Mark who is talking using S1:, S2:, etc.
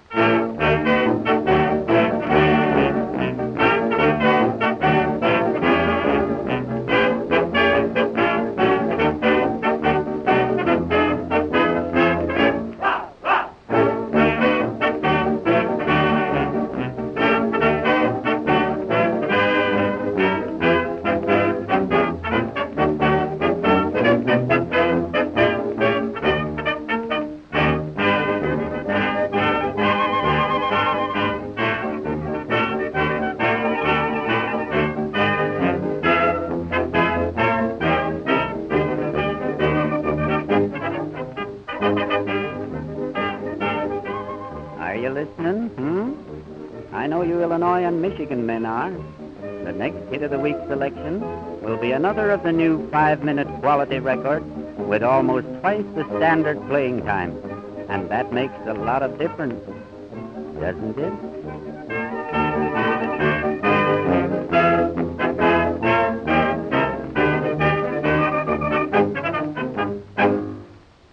S1: Are you listening? I know you Illinois and Michigan men are. The next hit of the week's selection will be another of the new 5-minute quality records with almost twice the standard playing time. And that makes a lot of difference, doesn't it?